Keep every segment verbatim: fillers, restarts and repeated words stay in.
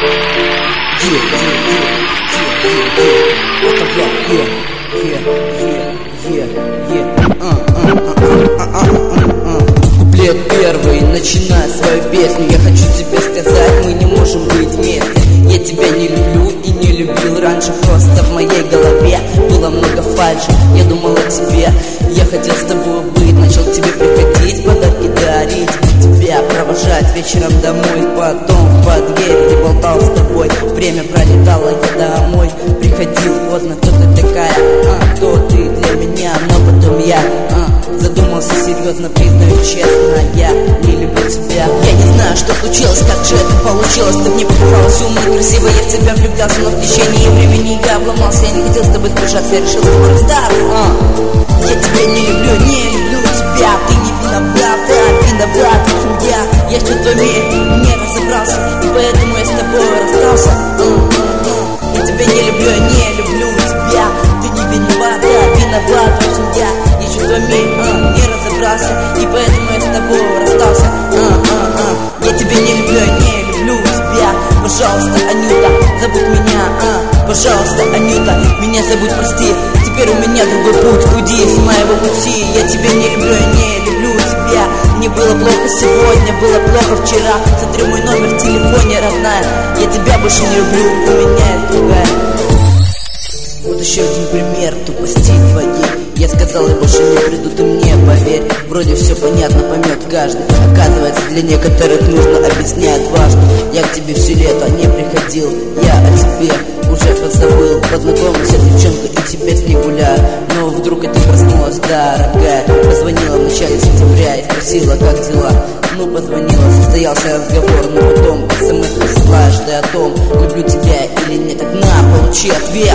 Куплет первый, начинай свою песню. Я хочу тебе сказать, мы не можем быть вместе. Я тебя не люблю и не любил раньше. Просто в моей голове было много фальши. Я думал о тебе, я хотел с тобой быть. Начал к тебе приходить, подарки дарить, тебя провожать вечером домой. Потом в подъезде болтал с тобой. Время пролетало, я домой приходил поздно. Кто ты такая, а, кто ты для меня? Но потом я а, задумался серьезно, признаю честно, я не люблю тебя. Я не знаю, что случилось, как же это получилось. Ты мне показалась умной, красивой, я в тебя влюблялся. Но в течение времени я обломался. Я не хотел с тобой сближаться, я решил расстаться. а. Я тебя не люблю, не люблю тебя. Ты не виновата, виноват я. Я с чувствами не разобрался, и поэтому я с тобой расстался. а, а, а. Я тебя не люблю, не люблю тебя. Ты не виновата, виноват я. Я с чувствами а, не разобрался, и поэтому я с тобой расстался. а, а, а. Я тебя не люблю, не люблю тебя. Пожалуйста, Анюта, забудь меня, а. Пожалуйста, Анюта, меня забудь, прости. Теперь у меня другой путь, уйди с моего пути. Я тебя не люблю, не люблю тебя. Мне было плохо сегодня, было плохо вчера. Смотри мой номер в телефоне, родная. Я тебя больше не люблю, у меня есть другая. Вот еще один пример тупости твоей. Я сказал, я больше не приду, ты мне поверь. Вроде все понятно, поймет каждый. Оказывается, для некоторых нужно объяснять важно. Я к тебе все лето не приходил, я о тебе уже позабыл. Познакомился с девчонкой и теперь с ней гуляю. Но вдруг это проснулась, дорогая. Позвонила в начале сентября и спросила, как дела. Ну, позвонила, состоялся разговор. Но потом смс присылаешь ты о том, люблю тебя или нет. Так на, получи ответ.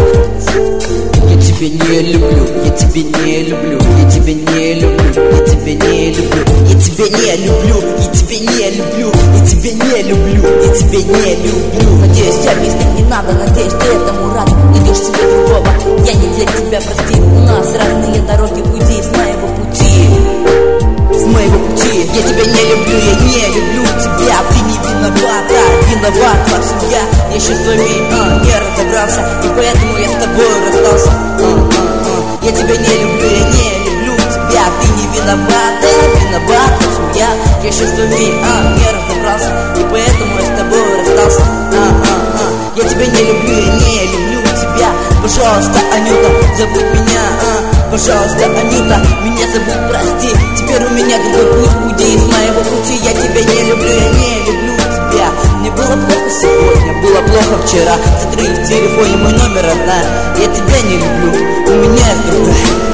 Я тебя не люблю, я тебя не люблю, я тебя не люблю, я тебя не люблю, я тебя не люблю, я тебя не люблю, я тебя не люблю, я тебя не люблю. Надеюсь, объяснить не надо, надеюсь, ты этому рад. Найдешь себе другого, я не для тебя, прости. У нас разные дороги, уйди с моего пути, с моего пути. Я тебя не люблю, я не люблю тебя. Ты не виновата, виноват во всем я. Я с чувствами а, не разобрался, и поэтому я с тобой расстался. а, а, а. Я тебя не люблю, я не люблю тебя. Ты не виновата, виноват во всем я. Я с чувствами а, не разобрался, и поэтому я с тобой расстался. а, а, а. Я тебя не люблю, я не люблю тебя. Пожалуйста, Анюта, забудь меня, а. Пожалуйста, Анюта, меня забудь, прости. Теперь у меня другой путь, уйди с моего пути. Я тебя не люблю, я не люблю тебя. Мне было плохо сегодня, было плохо вчера. Смотри в телефоне мой номер, родная. Я тебя не люблю, у меня есть другая.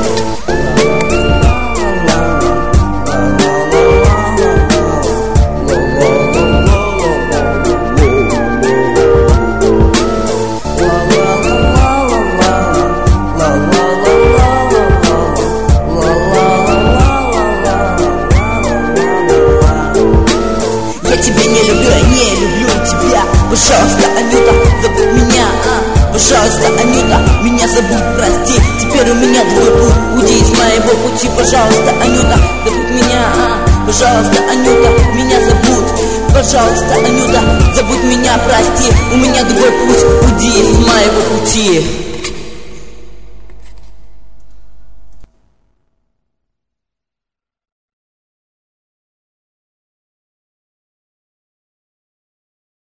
Пожалуйста, Анюта, забудь меня, а. Пожалуйста, Анюта, меня забудь, прости. Теперь у меня другой путь, уйди с моего пути. Пожалуйста, Анюта, забудь меня, а. Пожалуйста, Анюта, меня забудь. Пожалуйста, Анюта, забудь меня, прости. У меня другой путь, уйди с моего пути.